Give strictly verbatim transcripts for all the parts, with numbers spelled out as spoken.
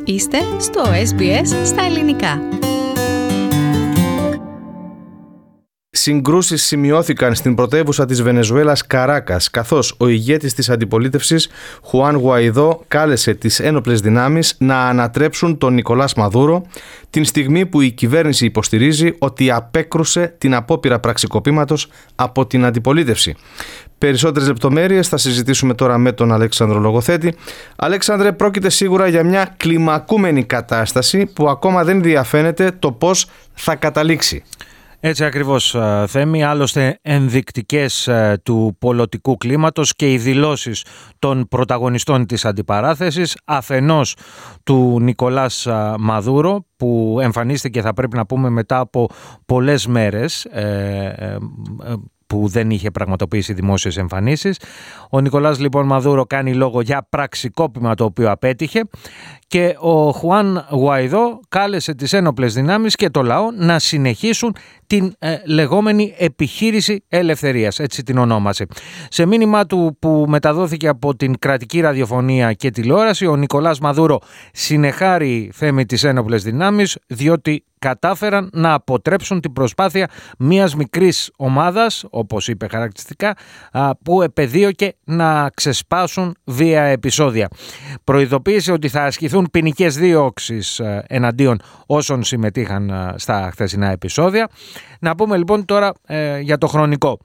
Είστε στο ες μπι ες στα ελληνικά. Συγκρούσεις σημειώθηκαν στην πρωτεύουσα της Βενεζουέλας Καράκας, καθώς ο ηγέτης της αντιπολίτευσης Χουάν Γουαϊδό κάλεσε τις ένοπλες δυνάμεις να ανατρέψουν τον Νικολάς Μαδούρο την στιγμή που η κυβέρνηση υποστηρίζει ότι απέκρουσε την απόπειρα πραξικοπήματος από την αντιπολίτευση. Περισσότερες λεπτομέρειες θα συζητήσουμε τώρα με τον Αλέξανδρο Λογοθέτη. Αλέξανδρε, πρόκειται σίγουρα για μια κλιμακούμενη κατάσταση που ακόμα δεν διαφαίνεται το πώς θα καταλήξει. Έτσι ακριβώς, Θέμη, άλλωστε ενδεικτικές του πολιτικού κλίματος και οι δηλώσεις των πρωταγωνιστών της αντιπαράθεσης, αφενός του Νικολάς Μαδούρο, που εμφανίστηκε, θα πρέπει να πούμε, μετά από πολλές μέρες ε, ε, που δεν είχε πραγματοποιήσει δημόσιες εμφανίσεις. Ο Νικολάς λοιπόν Μαδούρο κάνει λόγο για πραξικόπημα το οποίο απέτυχε και ο Χουάν Γουαϊδό κάλεσε τις ένοπλες δυνάμεις και το λαό να συνεχίσουν την ε, λεγόμενη επιχείρηση ελευθερίας, έτσι την ονόμασε. Σε μήνυμα του που μεταδόθηκε από την κρατική ραδιοφωνία και τηλεόραση, ο Νικολάς Μαδούρο συνεχάρει, Θέμη, τις ένοπλες δυνάμεις διότι κατάφεραν να αποτρέψουν την προσπάθεια μιας μικρής ομάδας, όπως είπε χαρακτηριστικά, που επεδίωκε να ξεσπάσουν βία επεισόδια. Προειδοποίησε ότι θα ασκηθούν ποινικές διώξεις εναντίον όσων συμμετείχαν στα χθεσινά επεισόδια. Να πούμε λοιπόν τώρα ε, για το χρονικό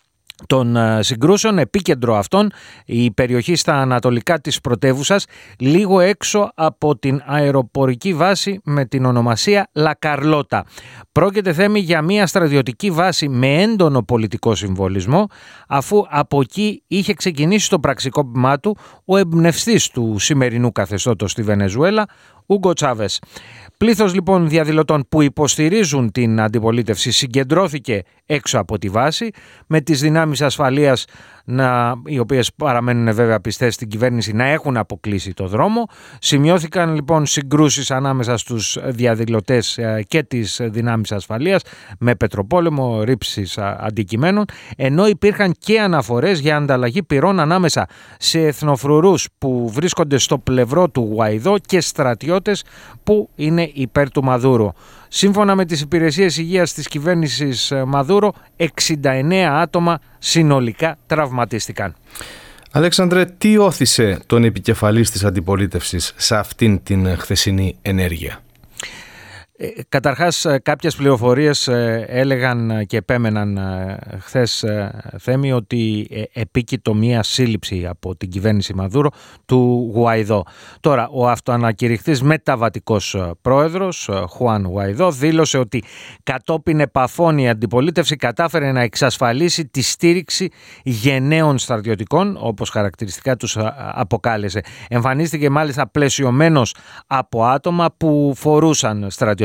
των συγκρούσεων. Επίκεντρο αυτών η περιοχή στα ανατολικά της πρωτεύουσας, λίγο έξω από την αεροπορική βάση με την ονομασία Λα Καρλότα. Πρόκειται, Θέμη, για μια στρατιωτική βάση με έντονο πολιτικό συμβολισμό, αφού από εκεί είχε ξεκινήσει το πραξικόπημά του ο εμπνευστής του σημερινού καθεστώτος στη Βενεζουέλα, Ούγκο Τσάβες. Πλήθος λοιπόν διαδηλωτών που υποστηρίζουν την αντιπολίτευση συγκεντρώθηκε έξω από τη βάση, με τις δυνάμεις ασφαλείας, να, οι οποίες παραμένουν βέβαια πιστές στην κυβέρνηση, να έχουν αποκλείσει το δρόμο. Σημειώθηκαν λοιπόν συγκρούσεις ανάμεσα στους διαδηλωτές και τις δυνάμεις ασφαλείας με πετροπόλεμο, ρήψεις αντικειμένων, ενώ υπήρχαν και αναφορές για ανταλλαγή πυρών ανάμεσα σε εθνοφρουρούς που βρίσκονται στο πλευρό του Γουαϊδό και στρατιώτες που είναι υπέρ του Μαδούρο. Σύμφωνα με τις υπηρεσίες υγείας της κυβέρνησης Μαδούρο, εξήντα εννέα άτομα συνολικά τραυματίστηκαν. Αλέξανδρε, τι όθησε τον επικεφαλής της αντιπολίτευσης σε αυτήν την χθεσινή ενέργεια? Ε, καταρχάς, κάποιες πληροφορίες ε, έλεγαν και επέμεναν ε, χθες, ε, Θέμη, ότι ε, επίκειτο μία σύλληψη από την κυβέρνηση Μαδούρο του Γουαϊδό. Τώρα, ο αυτοανακηρυχθής μεταβατικός πρόεδρος, Χουάν Γουαϊδό, δήλωσε ότι κατόπιν επαφών η αντιπολίτευση κατάφερε να εξασφαλίσει τη στήριξη γενναίων στρατιωτικών, όπως χαρακτηριστικά τους αποκάλεσε. Εμφανίστηκε μάλιστα πλαισιωμένος από άτομα που φορούσαν στρατιωτικές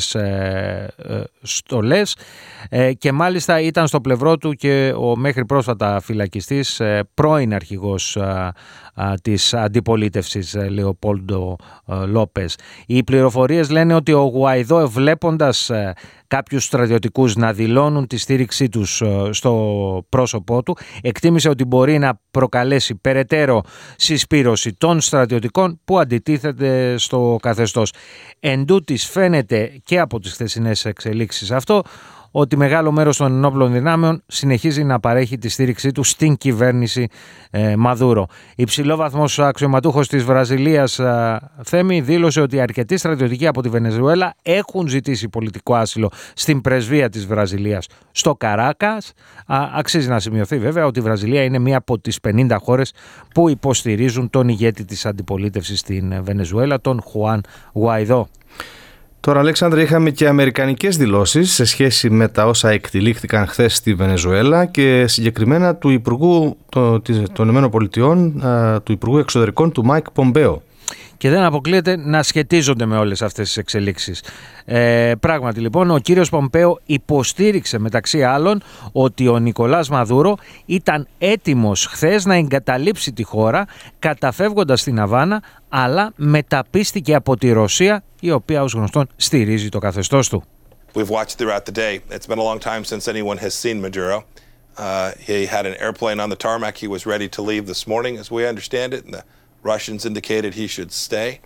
ε, ε, στολές ε, και μάλιστα ήταν στο πλευρό του και ο μέχρι πρόσφατα φυλακιστής ε, πρώην αρχηγός ε, ε, της αντιπολίτευσης ε, Λεοπόλντο ε, Λόπες. Οι πληροφορίες λένε ότι ο Γουαϊδό, βλέποντας ε, κάποιους στρατιωτικούς να δηλώνουν τη στήριξή τους ε, στο πρόσωπό του, εκτίμησε ότι μπορεί να προκαλέσει περαιτέρω συσπήρωση των στρατιωτικών που αντιτίθεται στο καθεστώς. Εν τούτης, φαίνεται και από τις χθεσινές εξελίξεις αυτό ότι μεγάλο μέρος των ενόπλων δυνάμεων συνεχίζει να παρέχει τη στήριξή του στην κυβέρνηση ε, Μαδούρο. Υψηλόβαθμος αξιωματούχος της Βραζιλίας, ε, Θέμη, δήλωσε ότι αρκετοί στρατιωτικοί από τη Βενεζουέλα έχουν ζητήσει πολιτικό άσυλο στην πρεσβεία της Βραζιλίας στο Καράκας. Α, αξίζει να σημειωθεί βέβαια ότι η Βραζιλία είναι μία από τις πενήντα χώρες που υποστηρίζουν τον ηγέτη της αντιπολίτευσης στην Βενεζουέλα, τον Χουάν Γουαϊδό. Τώρα, Αλέξανδρε, είχαμε και αμερικανικές δηλώσεις σε σχέση με τα όσα εκτυλίχθηκαν χθες στη Βενεζουέλα και συγκεκριμένα του Υπουργού των ΗΠΑ, του Υπουργού Εξωτερικών, του Μάικ Πομπέο. Και δεν αποκλείεται να σχετίζονται με όλες αυτές τις εξελίξεις. Ε, πράγματι λοιπόν, ο κύριος Πομπέο υποστήριξε μεταξύ άλλων ότι ο Νικολάς Μαδούρο ήταν έτοιμος χθες να εγκαταλείψει τη χώρα καταφεύγοντας στην Αβάνα, αλλά μεταπίστηκε από τη Ρωσία, η οποία ως γνωστόν στηρίζει το καθεστώς του. We've watched throughout the day. It's been a long time since anyone has seen Maduro. Uh, he had an airplane on the tarmac. He was ready to leave this morning, as we understand it, and the Russians indicated he should stay.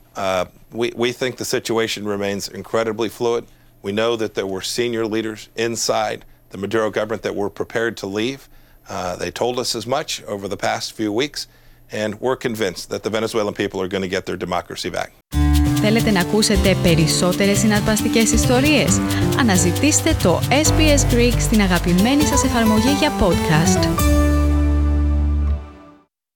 Uh, we, we think the situation remains incredibly fluid. We know that there were senior leaders inside the Maduro government that were prepared to leave. Uh, they told us as much over the past few weeks, and we're convinced that the Venezuelan people are going to get their democracy back. Θέλετε να ακούσετε περισσότερες συναρπαστικές ιστορίες? Αναζητήστε το ες μπι ες Greek στην αγαπημένη σας εφαρμογή για podcast.